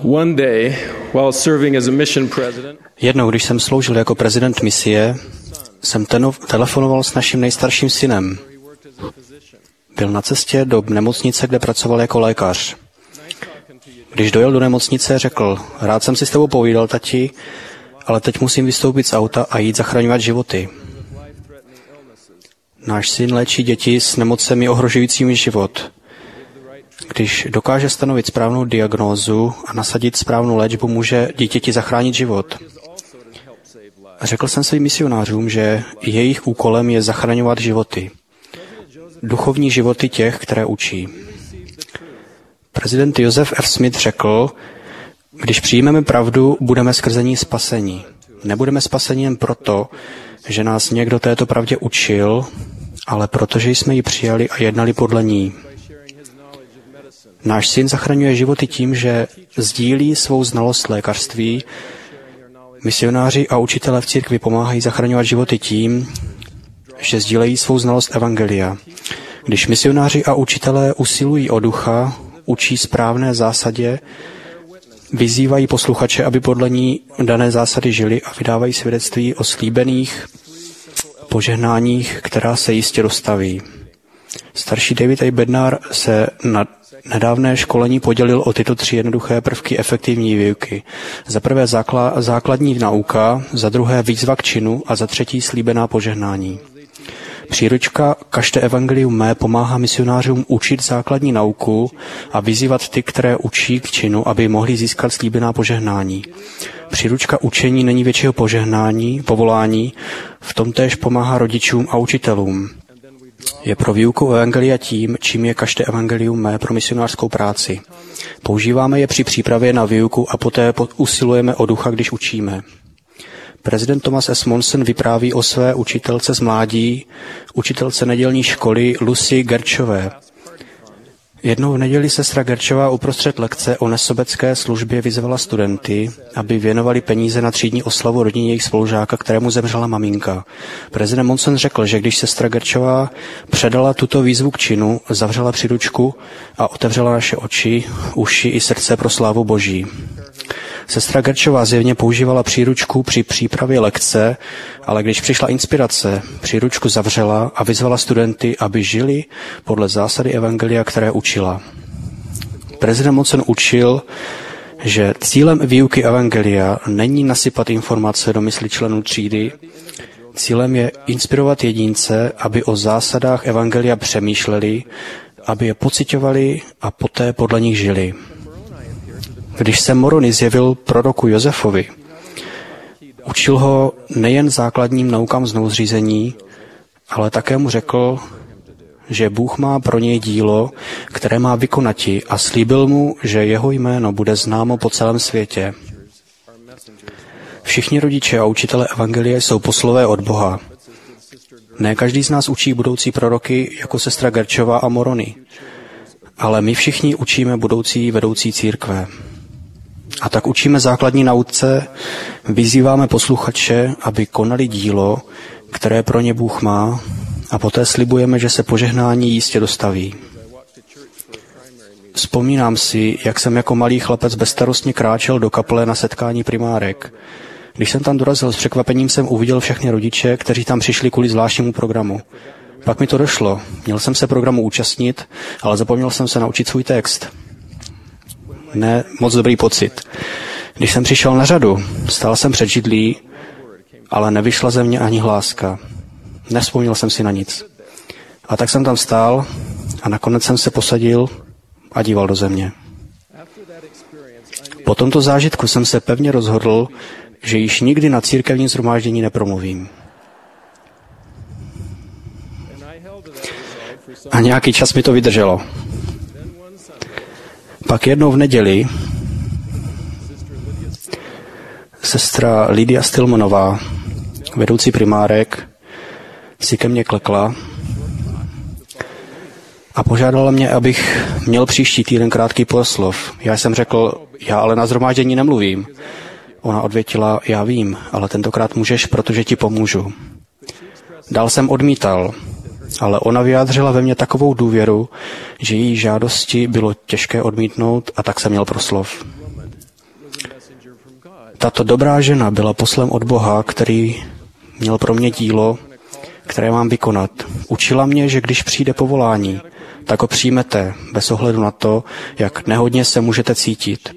One day, while serving as a mission president, jednou, když jsem sloužil jako prezident misie, jsem telefonoval s naším nejstarším synem. Byl na cestě do nemocnice, kde pracoval jako lékař. Když dojel do nemocnice, řekl, rád jsem si s tebou povídal, tati, ale teď musím vystoupit z auta a jít zachraňovat životy. Náš syn léčí děti s nemocemi ohrožujícími život. Když dokáže stanovit správnou diagnózu a nasadit správnou léčbu, může dítěti zachránit život. Řekl jsem svým misionářům, že jejich úkolem je zachraňovat životy. Duchovní životy těch, které učí. Prezident Joseph F. Smith řekl, když přijmeme pravdu, budeme skrze ní spaseni. Nebudeme spaseni jen proto, že nás někdo této pravdě učil, ale protože jsme ji přijali a jednali podle ní. Náš syn zachraňuje životy tím, že sdílí svou znalost lékařství. Misionáři a učitelé v církvi pomáhají zachraňovat životy tím, že sdílejí svou znalost evangelia. Když misionáři a učitelé usilují o ducha, učí správné zásadě, vyzývají posluchače, aby podle ní dané zásady žili a vydávají svědectví o slíbených požehnáních, která se jistě dostaví. Starší David A. Bednar se na nedávné školení podělil o tyto 3 jednoduché prvky efektivní výuky. Za prvé základní nauka, za druhé výzva k činu a za třetí slíbená požehnání. Příručka Kažte evangelium mé pomáhá misionářům učit základní nauku a vyzývat ty, které učí k činu, aby mohli získat slíbená požehnání. Příručka učení není většího povolání, v tom též pomáhá rodičům a učitelům. Je pro výuku evangelia tím, čím je Kažte evangelium mé pro misionářskou práci. Používáme je při přípravě na výuku a poté usilujeme o ducha, když učíme. Prezident Thomas S. Monson vypráví o své učitelce z mládí, učitelce nedělní školy Lucy Gerčové. Jednou v neděli sestra Gerčová uprostřed lekce o nesobecké službě vyzvala studenty, aby věnovali peníze na třídní oslavu rodině jejich spolužáka, kterému zemřela maminka. Prezident Monson řekl, že když sestra Gerčová předala tuto výzvu k činu, zavřela příručku a otevřela naše oči, uši i srdce pro slávu Boží. Sestra Gerčová zjevně používala příručku při přípravě lekce, ale když přišla inspirace, příručku zavřela a vyzvala studenty, aby žili podle zásady evangelia, které učila. Prezident Monson učil, že cílem výuky evangelia není nasypat informace do mysli členů třídy, cílem je inspirovat jedince, aby o zásadách evangelia přemýšleli, aby je pociťovali a poté podle nich žili. Když se Moroni zjevil proroku Josefovi, učil ho nejen základním naukám znovuzřízení, ale také mu řekl, že Bůh má pro něj dílo, které má vykonati, a slíbil mu, že jeho jméno bude známo po celém světě. Všichni rodiče a učitelé evangelie jsou poslové od Boha. Ne každý z nás učí budoucí proroky jako sestra Gerčová a Moroni, ale my všichni učíme budoucí vedoucí církve. A tak učíme základní nauce, vyzýváme posluchače, aby konali dílo, které pro ně Bůh má, a poté slibujeme, že se požehnání jistě dostaví. Vzpomínám si, jak jsem jako malý chlapec bezstarostně kráčel do kaple na setkání primárek. Když jsem tam dorazil, s překvapením jsem uviděl všechny rodiče, kteří tam přišli kvůli zvláštnímu programu. Pak mi to došlo. Měl jsem se programu účastnit, ale zapomněl jsem se naučit svůj text. Ne, moc dobrý pocit. Když jsem přišel na řadu, stál jsem před židlí, ale nevyšla ze mě ani hláska. Nevzpomněl jsem si na nic. A tak jsem tam stál a nakonec jsem se posadil a díval do země. Po tomto zážitku jsem se pevně rozhodl, že již nikdy na církevním shromáždění nepromluvím. A nějaký čas mi to vydrželo. Pak jednou v neděli sestra Lydia Stillmanová, vedoucí primárek, si ke mně klekla a požádala mě, abych měl příští týden krátký proslov. Já jsem řekl, já ale na shromáždění nemluvím. Ona odvětila, já vím, ale tentokrát můžeš, protože ti pomůžu. Dál jsem odmítal, ale ona vyjádřila ve mně takovou důvěru, že její žádosti bylo těžké odmítnout, a tak jsem měl proslov. Tato dobrá žena byla poslem od Boha, který měl pro mě dílo, které mám vykonat. Učila mě, že když přijde povolání, tak ho přijmete, bez ohledu na to, jak nehodně se můžete cítit.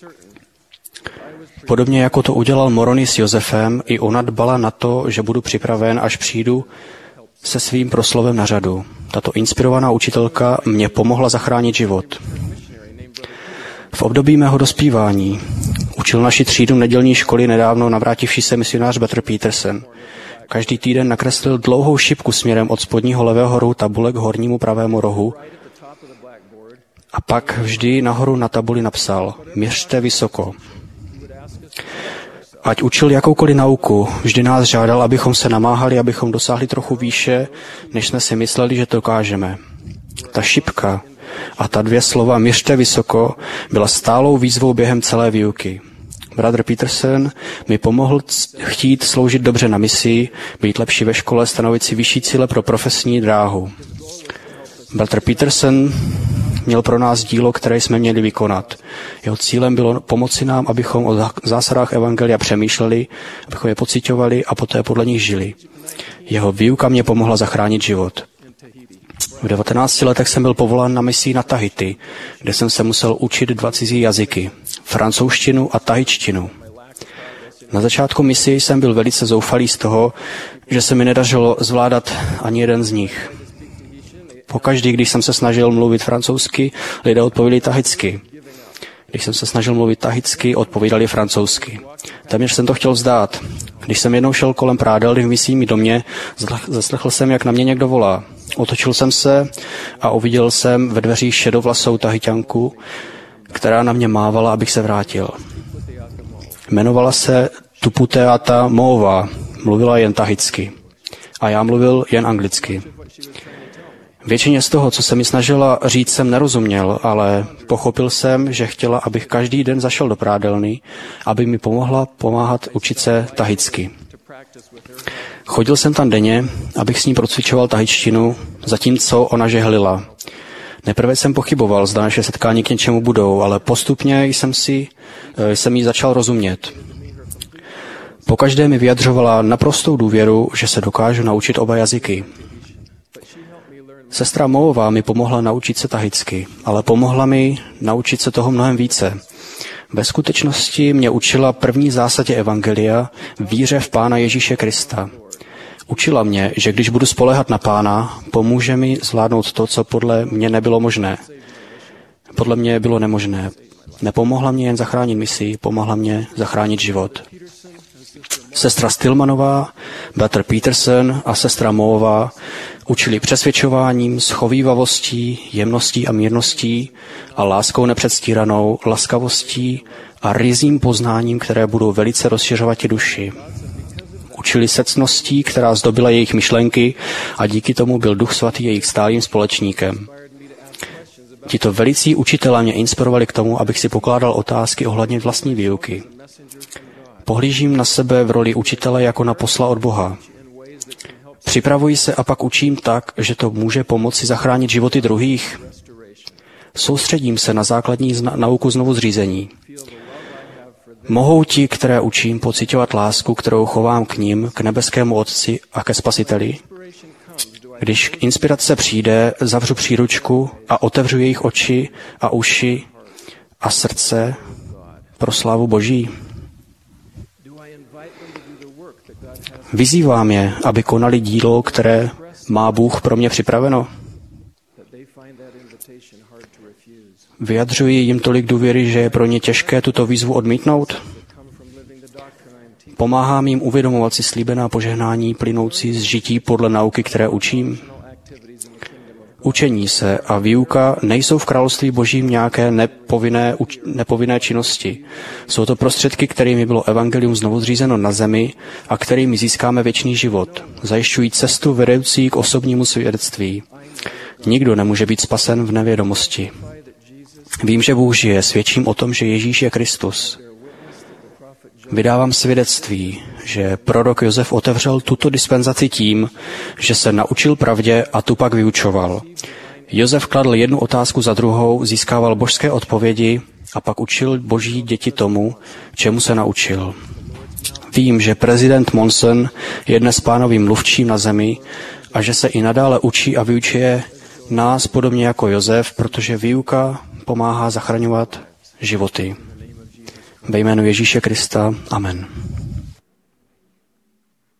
Podobně jako to udělal Moroni s Josefem, i ona dbala na to, že budu připraven, až přijdu se svým proslovem na řadu. Tato inspirovaná učitelka mě pomohla zachránit život. V období mého dospívání učil naši třídu nedělní školy nedávno navrátivší se misionář Walter Peterson. Každý týden nakreslil dlouhou šipku směrem od spodního levého rohu tabule k hornímu pravému rohu a pak vždy nahoru na tabuli napsal: měřte vysoko. Ať učil jakoukoliv nauku, vždy nás žádal, abychom se namáhali, abychom dosáhli trochu výše, než jsme si mysleli, že to dokážeme. Ta šipka a ta 2 slova měřte vysoko byla stálou výzvou během celé výuky. Brother Peterson mi pomohl chtít sloužit dobře na misi, být lepší ve škole, stanovit si vyšší cíle pro profesní dráhu. Brother Peterson měl pro nás dílo, které jsme měli vykonat. Jeho cílem bylo pomoci nám, abychom o zásadách evangelia přemýšleli, abychom je pociťovali a poté podle nich žili. Jeho výuka mě pomohla zachránit život. V 19 letech jsem byl povolán na misi na Tahiti, kde jsem se musel učit 2 cizí jazyky, francouzštinu a tahičtinu. Na začátku misi jsem byl velice zoufalý z toho, že se mi nedařilo zvládat ani jeden z nich. Pokaždý, když jsem se snažil mluvit francouzsky, lidé odpověděli tahicky. Když jsem se snažil mluvit tahicky, odpovídali francouzsky. Téměř jsem to chtěl vzdát. Když jsem jednou šel kolem prádelny v misijním domě, zaslechl jsem, jak na mě někdo volá. Otočil jsem se a uviděl jsem ve dveřích šedovlasou tahiťanku, která na mě mávala, abych se vrátil. Jmenovala se Tuputeata Moová, mluvila jen tahicky. A já mluvil jen anglicky. Většině z toho, co se mi snažila říct, jsem nerozuměl, ale pochopil jsem, že chtěla, abych každý den zašel do prádelny, aby mi pomáhat učit se tahicky. Chodil jsem tam denně, abych s ní procvičoval tahičtinu, zatímco ona žehlila. Nejprve jsem pochyboval, zda naše setkání k něčemu budou, ale postupně jsem jí začal rozumět. Pokaždé mi vyjadřovala naprostou důvěru, že se dokážu naučit oba jazyky. Sestra Moová mi pomohla naučit se tahicky, ale pomohla mi naučit se toho mnohem více. Ve skutečnosti mě učila první zásadě evangelia, víře v Pána Ježíše Krista. Učila mě, že když budu spoléhat na Pána, pomůže mi zvládnout to, co podle mě nebylo možné. Podle mě bylo nemožné. Nepomohla mě jen zachránit misi, pomohla mě zachránit život. Sestra Stillmanová, Brother Peterson a sestra Moová učili přesvědčováním, schovívavostí, jemností a mírností a láskou nepředstíranou, laskavostí a ryzím poznáním, které budou velice rozšiřovat ti duši. Učili se ctností, která zdobila jejich myšlenky a díky tomu byl Duch Svatý jejich stálým společníkem. Tito velicí učitelé mě inspirovali k tomu, abych si pokládal otázky ohledně vlastní výuky. Pohlížím na sebe v roli učitele jako na posla od Boha. Připravuji se a pak učím tak, že to může pomoci zachránit životy druhých. Soustředím se na základní nauku znovuzřízení. Mohou ti, které učím, pociťovat lásku, kterou chovám k nim, k nebeskému Otci a ke Spasiteli? Když inspirace přijde, zavřu příručku a otevřu jejich oči a uši a srdce pro slávu Boží. Vyzývám je, aby konali dílo, které má Bůh pro mě připraveno. Vyjadřuji jim tolik důvěry, že je pro ně těžké tuto výzvu odmítnout. Pomáhám jim uvědomovat si slíbená požehnání plynoucí z žití podle nauky, které učím. Učení se a výuka nejsou v království Božím nějaké nepovinné činnosti. Jsou to prostředky, kterými bylo evangelium znovu zřízeno na zemi a kterými získáme věčný život. Zajišťují cestu vedoucí k osobnímu svědectví. Nikdo nemůže být spasen v nevědomosti. Vím, že Bůh žije, svědčím o tom, že Ježíš je Kristus. Vydávám svědectví, že prorok Josef otevřel tuto dispenzaci tím, že se naučil pravdě a tu pak vyučoval. Josef kladl jednu otázku za druhou, získával božské odpovědi a pak učil boží děti tomu, čemu se naučil. Vím, že prezident Monson je dnes Pánovým mluvčím na zemi a že se i nadále učí a vyučuje nás podobně jako Josef, protože výuka pomáhá zachraňovat životy. Ve jménu Ježíše Krista. Amen.